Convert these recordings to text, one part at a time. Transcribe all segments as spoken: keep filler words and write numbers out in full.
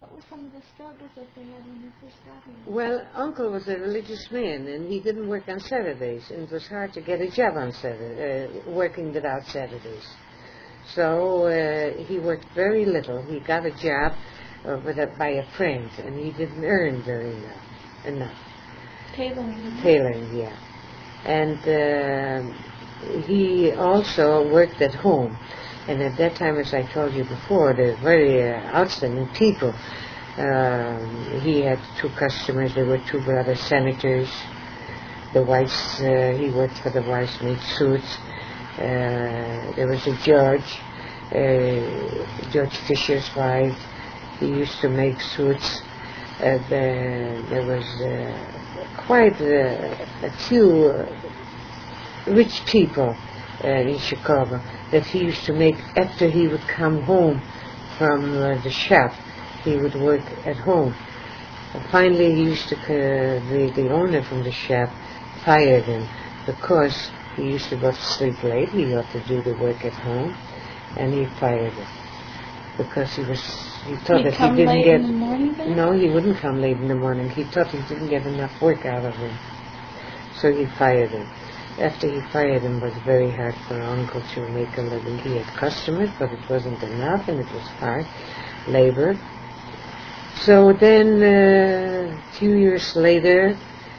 What were some of the struggles that they had when you first got here? Well, Uncle was a religious man, and he didn't work on Saturdays, and it was hard to get a job on Saturday, uh, working without Saturdays. So uh, he worked very little. He got a job uh, with a, by a friend, and he didn't earn very enough. enough. Tailoring. Tailoring, yeah. And uh, he also worked at home. And at that time, as I told you before, they were very uh, outstanding people. Um, he had two customers. They were two brother senators. The wives, uh, he worked for the wives, made suits. Uh, there was a judge, uh, Judge Fisher's wife. He used to make suits. Uh, the, there was uh, quite uh, a few uh, rich people uh, in Chicago that he used to make after he would come home from uh, the shop. He would work at home. And finally, he used to, uh, the, the owner from the shop fired him because he used to go to sleep late. He ought to do the work at home, and he fired him because he was. He thought He'd that come he didn't late get. in the morning then? No, he wouldn't come late in the morning. He thought he didn't get enough work out of him, so he fired him. After he fired him, it was very hard for Uncle to make a living. He had customers, but it wasn't enough, and it was hard labor. So then, uh, a few years later,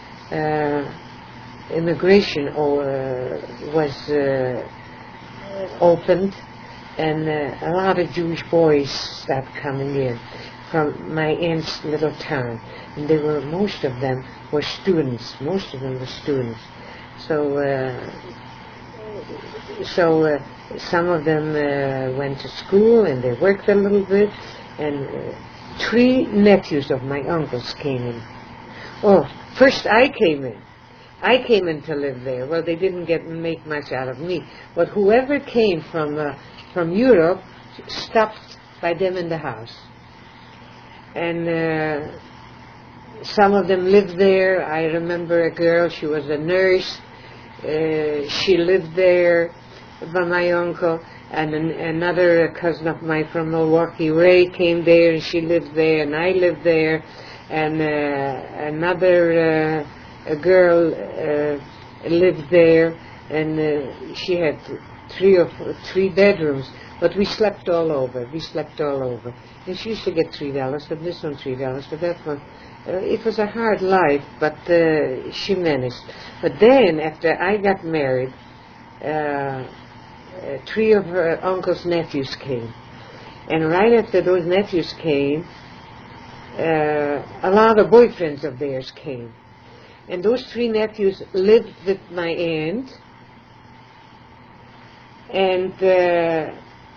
uh, immigration uh, was uh, opened, and uh, a lot of Jewish boys started coming in from my aunt's little town, and they were most of them were students. Most of them were students. So, uh, so uh, some of them uh, went to school and they worked a little bit, and uh, three nephews of my uncles came in. Oh, first I came in. I came in to live there. Well, they didn't get make much out of me, but whoever came from uh, from Europe stopped by them in the house, and uh, some of them lived there. I remember a girl. She was a nurse. Uh, she lived there by my uncle, and an, another cousin of mine from Milwaukee, Ray, came there, and she lived there, and I lived there, and uh, another uh, a girl uh, lived there, and uh, she had three or four, three bedrooms, but we slept all over. We slept all over, and she used to get three dollars for this one, three dollars for that one. Uh, it was a hard life, but uh, she managed. But then, after I got married, uh, uh, three of her uncle's nephews came. And right after those nephews came, uh, a lot of boyfriends of theirs came. And those three nephews lived with my aunt, and uh,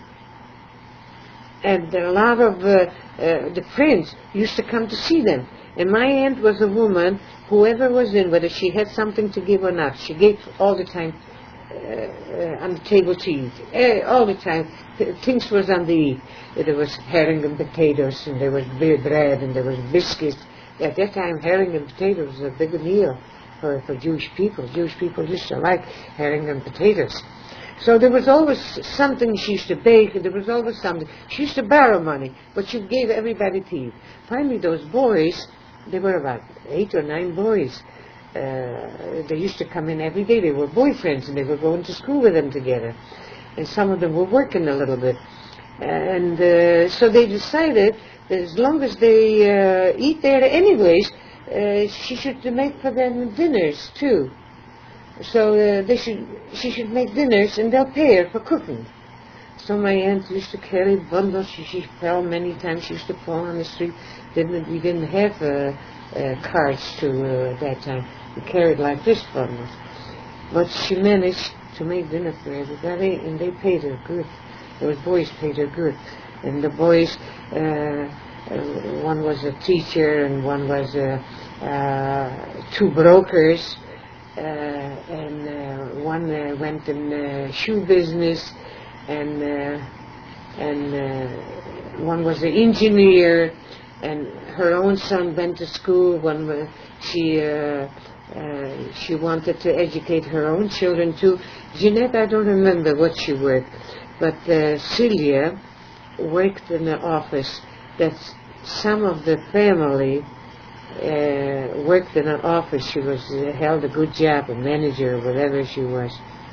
and a lot of uh, uh, the friends used to come to see them. And my aunt was a woman, whoever was in, whether she had something to give or not, she gave all the time uh, uh, on the table to eat. Uh, all the time. Things was on the eat. There was herring and potatoes, and there was bread, and there was biscuits. At that time, herring and potatoes was a big meal for, for Jewish people. Jewish people used to like herring and potatoes. So there was always something she used to bake, and there was always something. She used to borrow money, but she gave everybody to eat. Finally, those boys, there were about eight or nine boys. Uh, they used to come in every day. They were boyfriends, and they were going to school with them together. And some of them were working a little bit. And uh, so they decided that as long as they uh, eat there anyways, uh, she should make for them dinners, too. So uh, they should, she should make dinners, and they'll pay her for cooking. So my aunt used to carry bundles. She, she fell many times. She used to fall on the street. Didn't, we didn't have uh, uh, carts to uh, at that time. We carried like this bundles. But she managed to make dinner for everybody, and they paid her good. Those boys paid her good. And the boys, uh, uh, one was a teacher, and one was uh, uh, two brokers. Uh, and uh, one uh, went in uh, shoe business, and uh, and uh, one was an engineer, and her own son went to school. One uh, she uh, uh, she wanted to educate her own children too. Jeanette, I don't remember what she worked, but uh, Celia worked in an office that some of the family uh, worked in an office. She was uh, held a good job, a manager or whatever she was.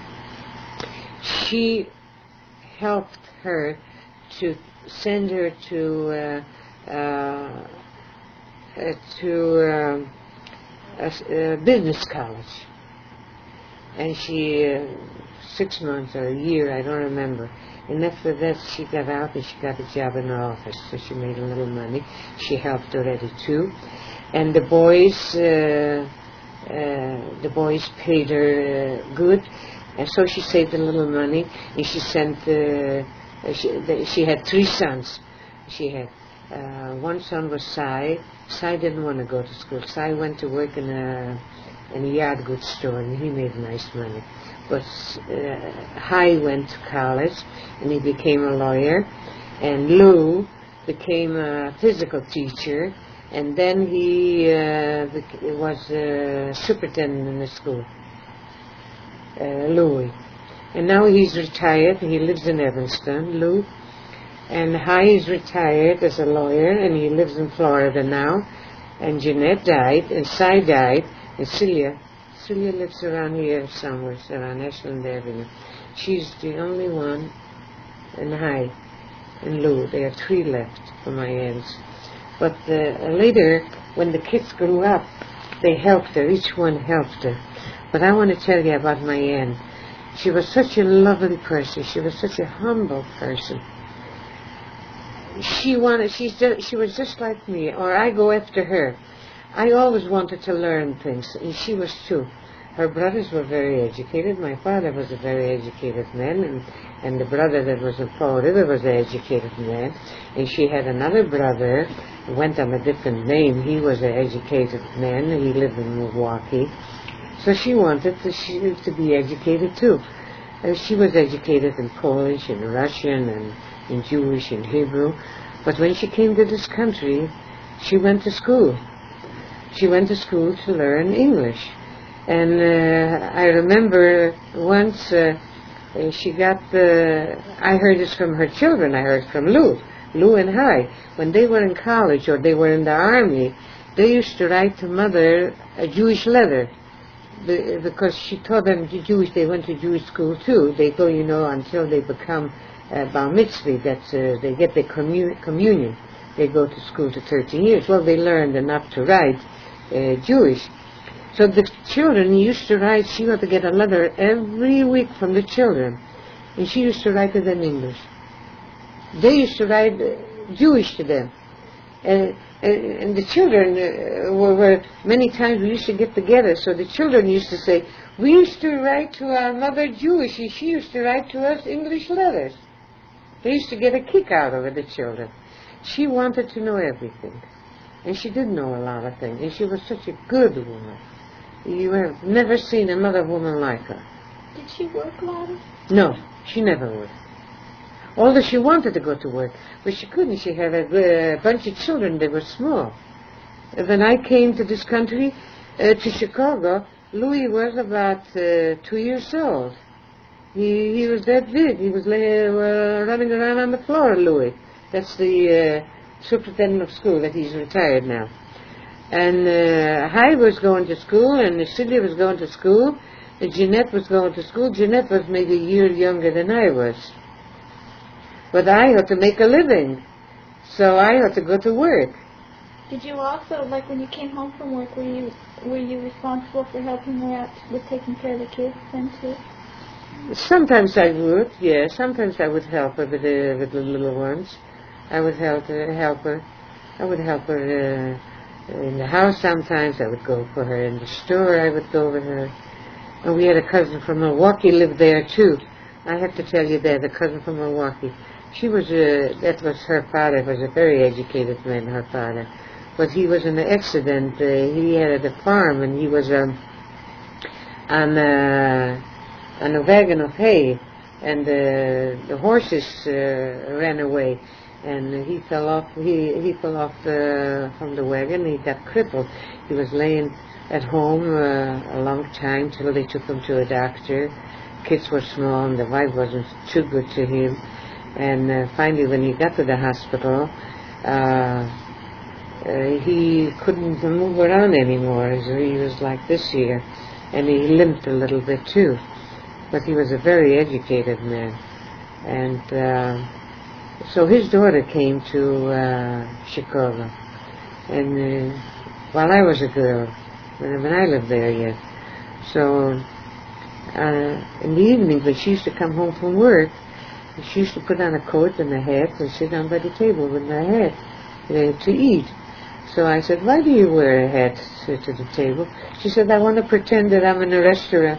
She helped her to send her to uh, uh, uh, to um, a, a business college, and she uh, six months or a year, I don't remember. And after that, she got out and she got a job in the office, so she made a little money. She helped already too, and the boys, uh, uh, the boys paid her uh, good, and so she saved a little money. And she sent. Uh, she, the, she had three sons. She had uh, one son was Cy. Cy didn't want to go to school. Cy went to work in a in a yard goods store, and he made nice money. But uh, Hy went to college, and he became a lawyer, and Lou became a physical teacher, and then he uh, was a superintendent in the school, uh, Louis. And now he's retired. He lives in Evanston, Lou. And Hy is retired as a lawyer, and he lives in Florida now. And Jeanette died, and Cy died, and Celia. Celia lives around here somewhere, around Ashland Avenue. She's the only one, and Hy, and Lou. There are three left for my aunts. But uh, later, when the kids grew up, they helped her. Each one helped her. But I want to tell you about my aunt. She was such a lovely person. She was such a humble person. She wanted. She's just, she was just like me, or I go after her. I always wanted to learn things, and she was too. Her brothers were very educated. My father was a very educated man, and, and the brother that was in Fall River was an educated man. And she had another brother who went on a different name. He was an educated man, and he lived in Milwaukee. So she wanted to, she, to be educated too. Uh, she was educated in Polish and Russian and in Jewish and Hebrew. But when she came to this country, she went to school. She went to school to learn English. And uh, I remember once uh, she got the, I heard this from her children, I heard from Lou, Lou and Hy. When they were in college or they were in the army, they used to write to Mother a Jewish letter. The, because she taught them the Jewish, they went to Jewish school too. They go, you know, until they become uh, bar mitzvah, that's, uh, they get their commun- communion. They go to school to thirteen years. Well, they learned enough to write uh, Jewish. So the children used to write, she had to get a letter every week from the children. And she used to write it in English. They used to write uh, Jewish to them. And, and, and the children uh, were, were, many times we used to get together, so the children used to say, we used to write to our mother Jewish, and she used to write to us English letters. They used to get a kick out of it, the children. She wanted to know everything. And she did know a lot of things, and she was such a good woman. You have never seen another woman like her. Did she work a lot? No, she never worked. Although she wanted to go to work, but she couldn't. She had a, a bunch of children that were small. When I came to this country, uh, to Chicago, Louis was about uh, two years old. He he was that big. He was lay, uh, running around on the floor, Louis. That's the uh, superintendent of school that he's retired now. And uh, Hy was going to school, and Celia was going to school, and Jeanette was going to school. Jeanette was maybe a year younger than I was. But I had to make a living, so I had to go to work. Did you also, like when you came home from work, were you were you responsible for helping her out with taking care of the kids then too? Sometimes I would, yeah. Sometimes I would help her with the, with the little ones. I would help her, help her. I would help her uh, in the house sometimes. I would go for her in the store. I would go with her. And we had a cousin from Milwaukee lived there too. I have to tell you that, the cousin from Milwaukee. She was, uh, that was her father, was a very educated man, her father. But he was in an accident. Uh, he had a farm, and he was um, on, uh, on a wagon of hay, and uh, the horses uh, ran away, and he fell off. He he fell off the, from the wagon. He got crippled. He was laying at home uh, a long time till they took him to a doctor. Kids were small, and the wife wasn't too good to him. And uh, finally, when he got to the hospital, uh, uh, he couldn't move around anymore. So he was like this here, and he limped a little bit too. But he was a very educated man. And uh, so his daughter came to uh, Chicago. And uh, while I was a girl, when, when I lived there yet. So uh, in the evening, when she used to come home from work, she used to put on a coat and a hat and sit down by the table with my hat uh, to eat. So I said, why do you wear a hat to, to the table? She said, I want to pretend that I'm in a restaurant.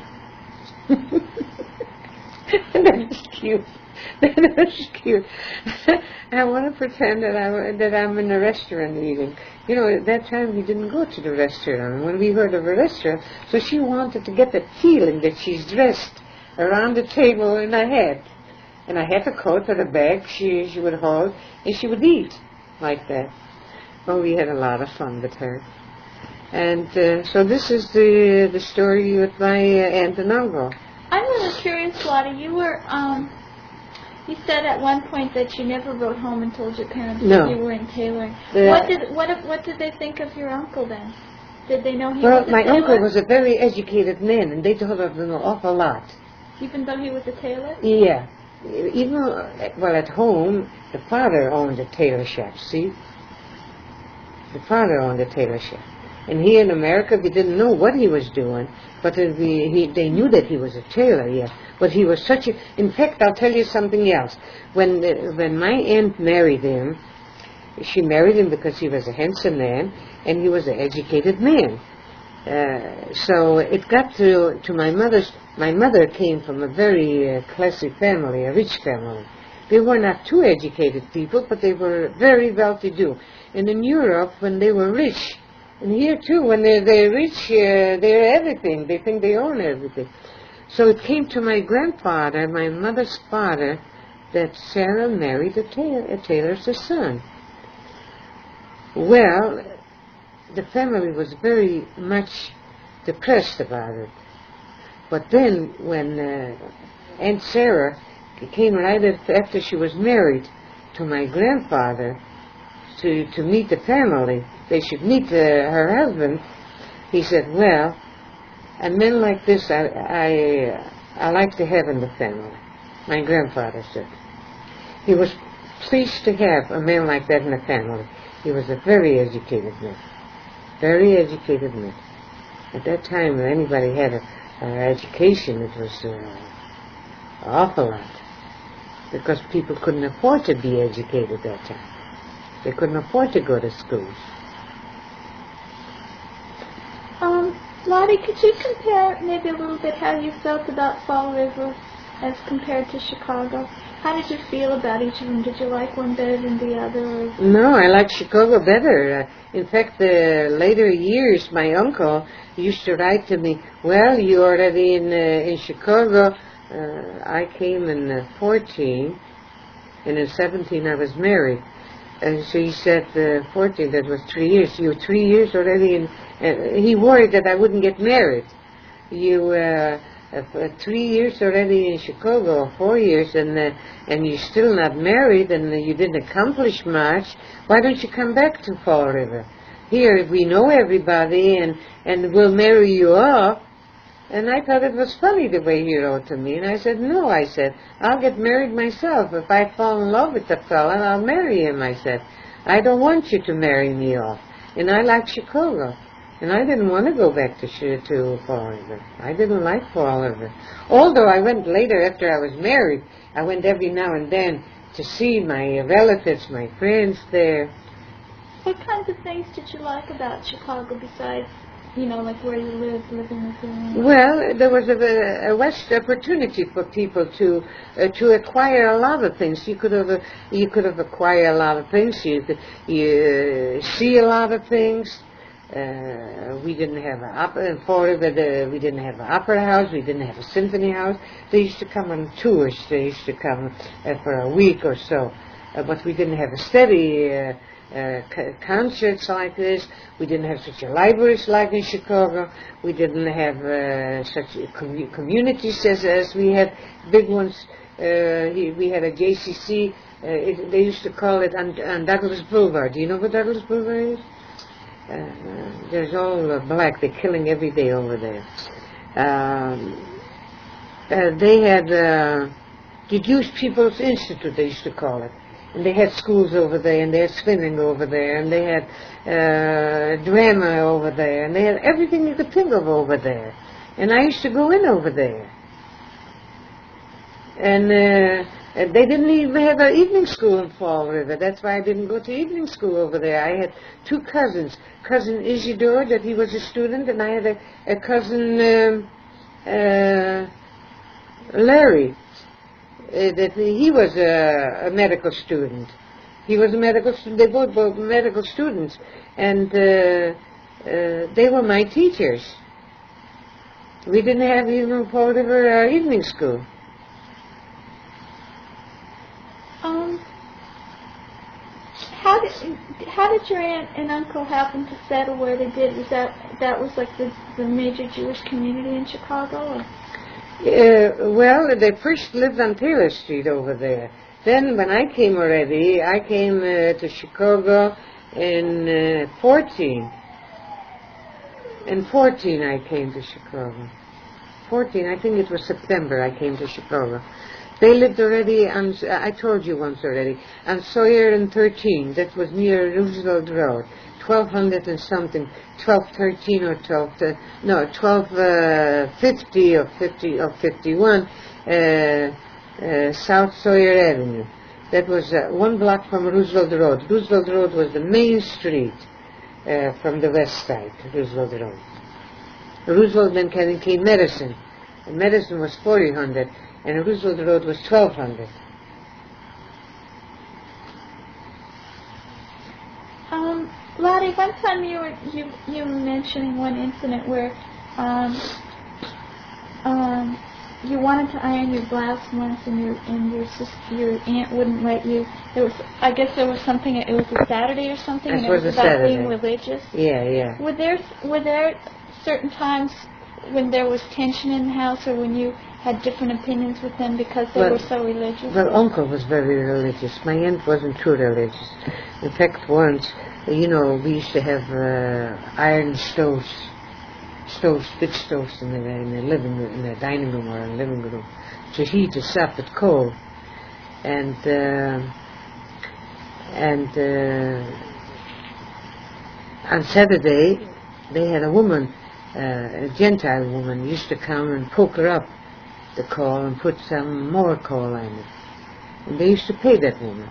That was cute. That was cute. I want to pretend that I'm, that I'm in a restaurant eating. You know, at that time we didn't go to the restaurant. When we heard of a restaurant, so she wanted to get that feeling that she's dressed around the table in a hat. And I had a coat and a bag she, she would hold, and she would eat like that. Well, we had a lot of fun with her. And uh, so this is the the story with my uh, aunt and uncle. I'm really curious, Lottie. You were, um, you said at one point that you never wrote home and told your parents No. that you were in tailoring. The, what did what what did they think of your uncle then? Did they know he well, was a my tailor? uncle was a very educated man, and they told him an awful lot. Even though he was a tailor? Yeah. Even, well, at home, the father owned a tailor shop, see? The father owned a tailor shop. And here in America, we didn't know what he was doing, but uh, we, he, they knew that he was a tailor, yeah. But he was such a... In fact, I'll tell you something else. When, uh, when my aunt married him, she married him because he was a handsome man, and he was an educated man. Uh, so it got to, to my mother's... My mother came from a very uh, classy family, a rich family. They were not too educated people, but they were very well-to-do. And in Europe, when they were rich, and here too, when they're, they're rich, uh, they're everything. They think they own everything. So it came to my grandfather, my mother's father, that Sarah married a, tailor, a tailor's son. Well, the family was very much depressed about it. But then, when uh, Aunt Sarah came right after she was married to my grandfather to, to meet the family, they should meet uh, her husband, he said, well, a man like this I, I, I like to have in the family. My grandfather said. He was pleased to have a man like that in the family. He was a very educated man. Very educated man. At that time, when anybody had a Uh, education, it was uh, an awful lot, because people couldn't afford to be educated that time. They couldn't afford to go to schools. Um, Lottie, could you compare maybe a little bit how you felt about Fall River as compared to Chicago? How did you feel about each of them? Did you like one better than the other? Or? No, I like Chicago better. Uh, in fact, the later years, my uncle used to write to me, well, you're already in, uh, in Chicago. Uh, I came in uh, fourteen, and in seventeen I was married. And so he said, uh, fourteen, that was three years. You were three years already in... Uh, he worried that I wouldn't get married. You... Uh, Uh, for three years already in Chicago, or four years, and uh, and you're still not married, and uh, you didn't accomplish much. Why don't you come back to Fall River? Here, we know everybody, and, and we'll marry you off. And I thought it was funny the way he wrote to me. And I said, no, I said, I'll get married myself. If I fall in love with the fella, I'll marry him, I said. I don't want you to marry me off. And I like Chicago. And I didn't want to go back to to Fall River. I didn't like Fall River. Although I went later after I was married, I went every now and then to see my relatives, my friends there. What kinds of things did you like about Chicago besides, you know, like where you lived, living with your... Well, there was a, a vast opportunity for people to uh, to acquire a lot of things. You could have uh, you could have acquired a lot of things. You could you, uh, see a lot of things. Uh, we didn't have an opera in Florida. The, we didn't have an opera house. We didn't have a symphony house. They used to come on tours. They used to come uh, for a week or so, uh, but we didn't have a steady uh, uh, c- concerts like this. We didn't have such a libraries like in Chicago. We didn't have uh, such a com- communities as, as we had big ones. Uh, he, we had a J C C. Uh, it, they used to call it on, on Douglas Boulevard. Do you know what Douglas Boulevard is? Uh, there's all uh, black. They're killing every day over there. Um, uh, they had uh, the Jewish People's Institute, they used to call it. And they had schools over there, and they had swimming over there, and they had uh, drama over there, and they had everything you could think of over there. And I used to go in over there. And uh, they didn't even have an evening school in Fall River. That's why I didn't go to evening school over there. I had two cousins. Cousin Isidore, that he was a student, and I had a, a cousin um, uh, Larry, uh, that he was a, a medical student. He was a medical student. They both were medical students, and uh, uh, they were my teachers. We didn't have even Fall River uh, evening school. Um, how did how did your aunt and uncle happen to settle where they did? Was that that was like the the major Jewish community in Chicago? Or? Uh, well, they first lived on Taylor Street over there. Then, when I came already, I came uh, to Chicago in uh, fourteen. In fourteen, I came to Chicago. fourteen, I think it was September. I came to Chicago. They lived already on, I told you once already, on Sawyer and thirteen. That was near Roosevelt Road. twelve hundred and something, twelve thirteen or twelve, uh, no, twelve fifty or fifty or fifty-one, uh, uh, South Sawyer Avenue. That was uh, one block from Roosevelt Road. Roosevelt Road was the main street uh, from the west side, Roosevelt Road. Roosevelt then came Madison. And Madison was fourteen hundred. And Roosevelt Road was twelve hundred. Um, Lottie, one time you were you you were mentioning one incident where um, um, you wanted to iron your blouse once, and your and your sister, your aunt wouldn't let you. There was, I guess, there was something. It was a Saturday or something, It and it was was a about Saturday. being religious. Yeah, yeah. Were there were there certain times when there was tension in the house, or when you had different opinions with them because they well, were so religious? Well, Uncle was very religious. My aunt wasn't too religious. In fact, once, you know, we used to have uh, iron stoves, stoves, big stoves in the, in the living room, in the dining room or in the living room, to heat us up at coal. And uh, and uh, on Saturday, they had a woman, uh, a Gentile woman, used to come and poke her up the coal and put some more coal on it. And they used to pay that woman.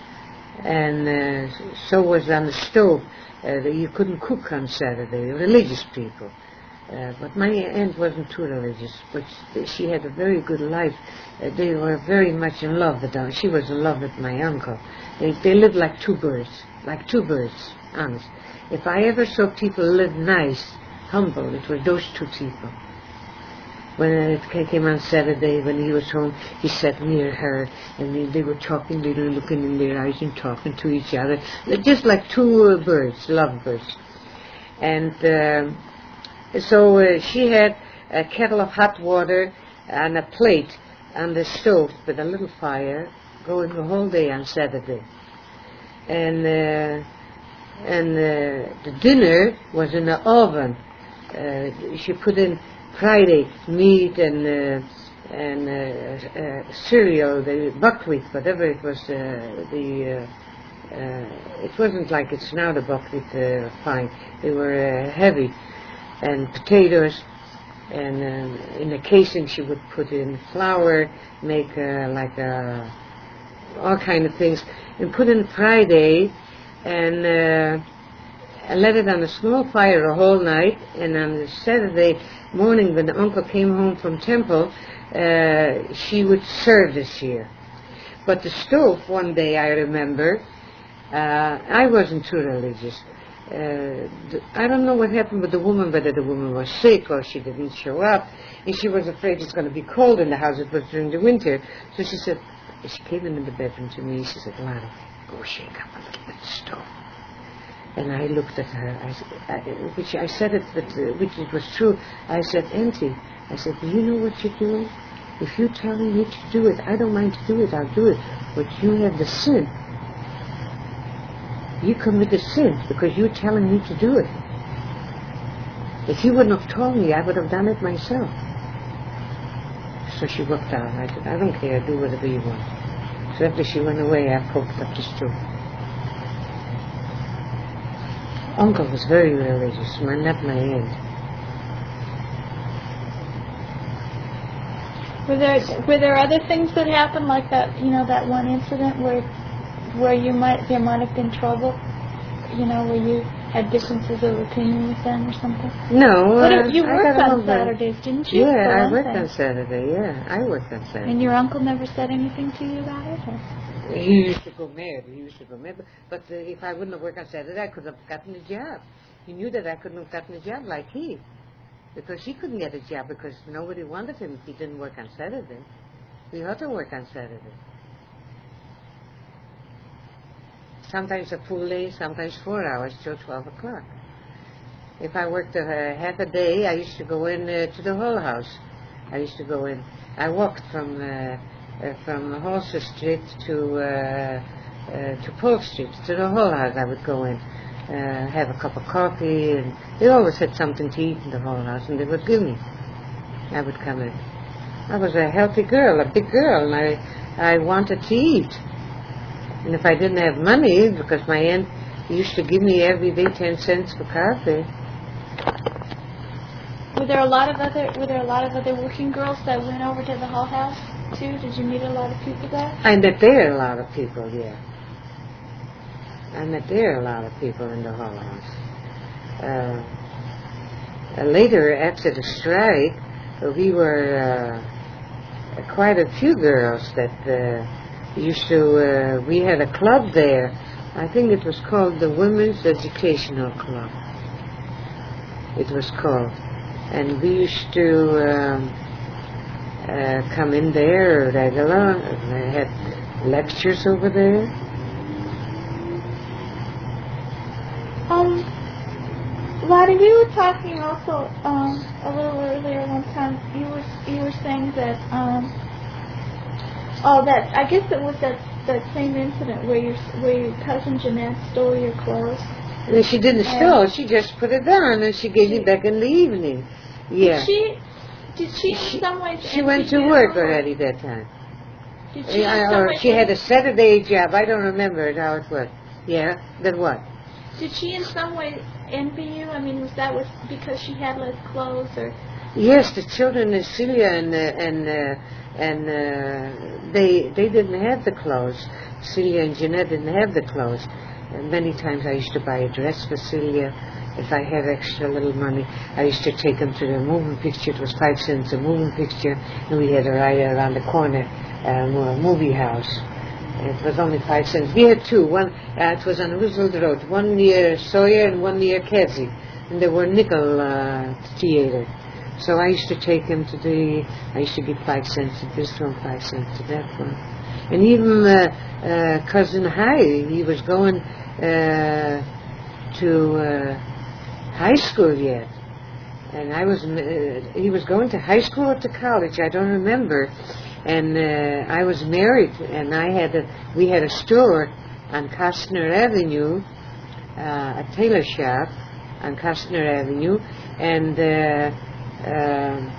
And uh, so was on the stove. Uh, that you couldn't cook on Saturday, religious people. Uh, but my aunt wasn't too religious, but she had a very good life. Uh, they were very much in love with her. She was in love with my uncle. They, they lived like two birds, like two birds, honest. If I ever saw people live nice, humble, it was those two people. When it came on Saturday, when he was home, he sat near her, and they, they were talking, they were looking in their eyes and talking to each other, just like two uh, birds, lovebirds. And uh, so uh, she had a kettle of hot water and a plate on the stove with a little fire going the whole day on Saturday. And uh, and uh, the dinner was in the oven. Uh, she put in Friday meat and uh, and uh, uh, cereal, the buckwheat, whatever it was. Uh, the uh, uh, it wasn't like it's now, the buckwheat uh, fine. They were uh, heavy, and potatoes, and uh, in the casing she would put in flour, make uh, like a, all kind of things, and put in Friday, and. Uh, and let it on a small fire a whole night, and on the Saturday morning when the uncle came home from temple, uh, she would serve this here. But the stove, one day I remember, uh, I wasn't too religious. Uh, the, I don't know what happened with the woman, whether the woman was sick or she didn't show up, and she was afraid it's going to be cold in the house. It was during the winter. So she said, she came in the bedroom to me, she said, Lana, go shake up a little bit the stove. And I looked at her, I, I, which I said it, but, uh, which it was true. I said, Auntie, I said, do you know what you're doing? If you're telling me to do it, I don't mind to do it, I'll do it. But you have the sin. You committed sin because you're telling me to do it. If you wouldn't have told me, I would have done it myself. So she walked out. I said, I don't care, do whatever you want. So after she went away, I poked up the stool. Uncle was very religious, not my aunt. Were there were there other things that happened, like that, you know, that one incident where where you might there might have been trouble, you know, where you had differences of opinion with them or something? No, But uh, you I worked got on along very- Saturdays, didn't you? Yeah, For I one worked thing. on Saturday. Yeah, I worked on Saturday. And your uncle never said anything to you about it? Or? He used to go mad. He used to go mad. But, but uh, if I wouldn't have worked on Saturday, I could have gotten a job. He knew that I couldn't have gotten a job like he, because he couldn't get a job because nobody wanted him if he didn't work on Saturday. We had to work on Saturday. Sometimes a full day, sometimes four hours till twelve o'clock. If I worked a uh, half a day, I used to go in uh, to the Hull House. I used to go in. I walked from uh, uh, from Halsey Street to uh, uh, to Polk Street to the Hull House. I would go in, uh, have a cup of coffee, and they always had something to eat in the Hull House, and they would give me. I would come in. I was a healthy girl, a big girl, and I I wanted to eat. And if I didn't have money, because my aunt used to give me every day ten cents for coffee. Were there a lot of other Were there a lot of other working girls that went over to the Hull House too? Did you meet a lot of people there? I met there a lot of people, yeah. I met there a lot of people in the Hull House. Uh, uh, later, after the strike, uh, we were uh, quite a few girls that uh, used to. Uh, we had a club there. I think it was called the Women's Educational Club. It was called. And we used to um, uh, come in there regular. They had lectures over there. Um, Lottie, we were talking also um, a little earlier one time. You were you were saying that um, oh that I guess it was that that same incident where your where your cousin Jeanette stole your clothes. And she didn't steal. She just put it down, and she gave it back in the evening. Yeah. Did she? Did she in some ways? She went to work already that time. Did she? Yeah, in some or ways she had a Saturday job. I don't remember it, how it was. Yeah. Then what? Did she in some way envy you? I mean, was that was because she had less clothes, or? Yes, the children in Celia and uh, and uh, and uh, they they didn't have the clothes. Celia and Jeanette didn't have the clothes. And many times I used to buy a dress for Celia. If I had extra little money, I used to take them to the moving picture. It was five cents a moving picture, and we had a right around the corner um, a movie house. It was only five cents. We had two. One, uh, it was on Roosevelt Road. One near Sawyer and one near Casey. And they were nickel uh, theater. So I used to take him to the. I used to give five cents to this one, five cents to that one. And even uh, uh, cousin Harry, he was going uh, to uh, high school yet, and I was. Uh, he was going to high school or to college, I don't remember. And uh, I was married, and I had a. We had a store on Costner Avenue, uh, a tailor shop on Costner Avenue, and. Uh, uh,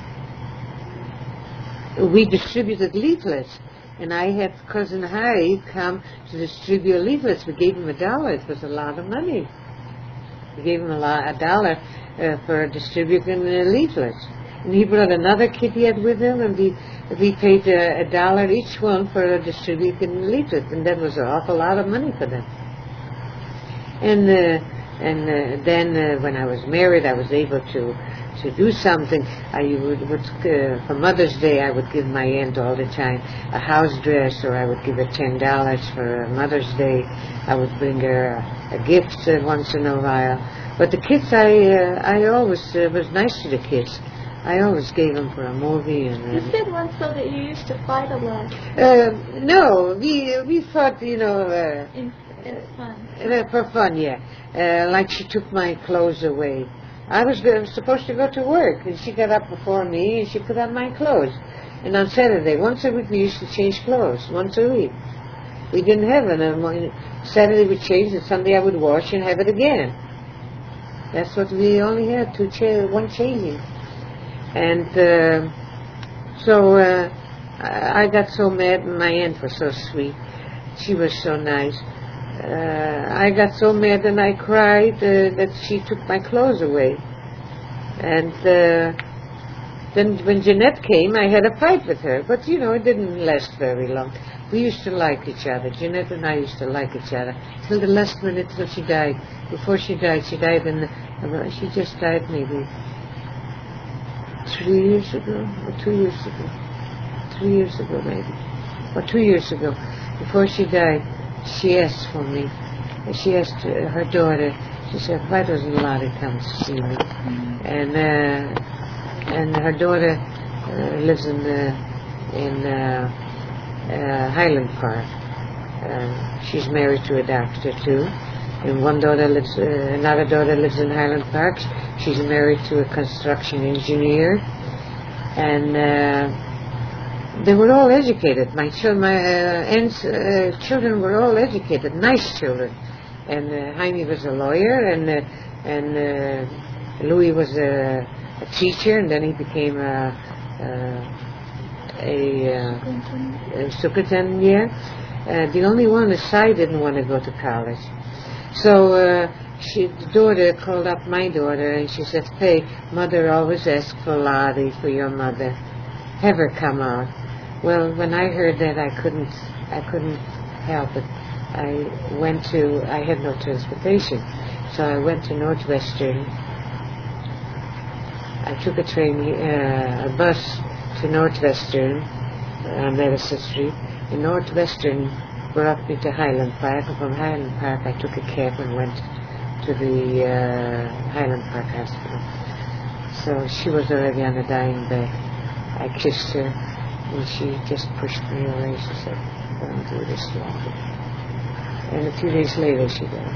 we distributed leaflets. And I had cousin Harry come to distribute leaflets. We gave him a dollar. It was a lot of money. We gave him a, lot, a dollar uh, for distributing uh, leaflets. And he brought another kid he had with him, and we we paid uh, a dollar each one for distributing leaflets, and that was an awful lot of money for them. And uh, and uh, then uh, when I was married, I was able to. to do something. I would, would uh, for Mother's Day, I would give my aunt all the time a house dress, or I would give her ten dollars for Mother's Day. I would bring her a, a gift uh, once in a while. But the kids, I uh, I always uh, was nice to the kids. I always gave them for a movie. And uh, you said once though that you used to fight a lot. Uh, no, we we thought, you know. Uh, in, It's fun. Uh, for fun, yeah. Uh, like she took my clothes away. I was go- supposed to go to work, and she got up before me, and she put on my clothes. And on Saturday, once a week, we used to change clothes, once a week. We didn't have it. And Saturday we changed, and Sunday I would wash and have it again. That's what we only had, two cha- one changing. And uh, so uh, I I got so mad, and my aunt was so sweet. She was so nice. Uh, I got so mad and I cried uh, that she took my clothes away. And uh, then when Jeanette came, I had a fight with her. But, you know, it didn't last very long. We used to like each other. Jeanette and I used to like each other. Till the last minute, till she died. Before she died, she died in the, uh, she just died maybe three years ago, or two years ago. Three years ago, maybe. Or two years ago. Before she died, she asked for me. She asked uh, her daughter, she said, why doesn't Lottie come to see me? Mm-hmm. And uh, and her daughter uh, lives in uh, in uh, uh, Highland Park. Uh, she's married to a doctor too. And one daughter lives, uh, another daughter lives in Highland Park. She's married to a construction engineer. And uh, they were all educated. My children, my uh, aunt's uh, children were all educated, nice children. And uh, Jaime was a lawyer, and uh, and uh, Louis was a, a teacher, and then he became a a, a, uh, a superintendent. Yeah. Uh, the only one is I didn't want to go to college. So uh, she, the daughter called up my daughter, and she said, "Hey, mother always asks for Lottie, for your mother. Have her come out." Well, when I heard that, I couldn't, I couldn't help it. I went to, I had no transportation, so I went to Northwestern. I took a train, uh, a bus to Northwestern on Madison Street. And Northwestern brought me to Highland Park, and from Highland Park I took a cab and went to the uh, Highland Park Hospital. So she was already on a dying bed. I kissed her, and she just pushed me away. She said, "Don't do this, Lottie." And a few days later she died.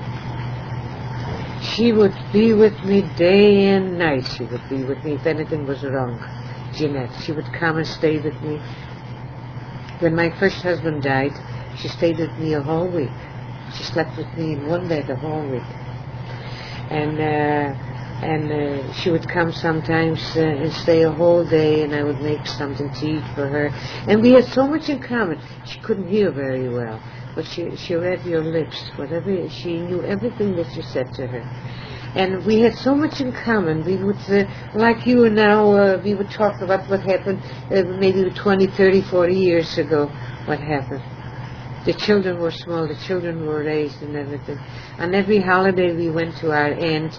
She would be with me day and night. She would be with me if anything was wrong. Jeanette, she would come and stay with me. When my first husband died, she stayed with me a whole week. She slept with me in one bed the whole week. And uh, and uh, she would come sometimes uh, and stay a whole day, and I would make something to eat for her. And we had so much in common. She couldn't hear very well, but she she read your lips. Whatever, she knew everything that you said to her. And we had so much in common. We would, uh, like you and now, uh, we would talk about what happened uh, maybe twenty, thirty, forty years ago, what happened. The children were small, the children were raised and everything. On every holiday we went to our aunt.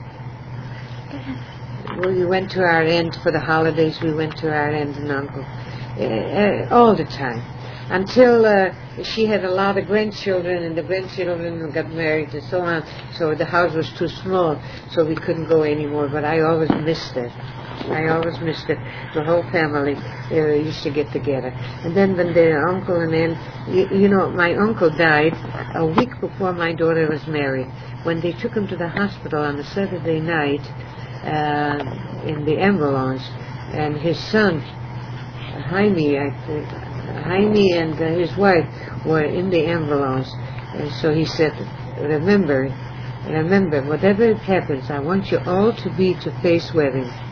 We went to our aunt for the holidays, we went to our aunt and uncle. Uh, uh, all the time. Until uh, she had a lot of grandchildren, and the grandchildren got married and so on, so the house was too small, so we couldn't go anymore, but I always missed it. I always missed it. The whole family uh, used to get together. And then when their uncle and aunt, you, you know, my uncle died a week before my daughter was married. When they took him to the hospital on a Saturday night uh, in the ambulance, and his son, Jaime, I think, Jaime and uh, his wife were in the ambulance, and so he said, remember, remember, whatever happens, I want you all to be to Faye's wedding.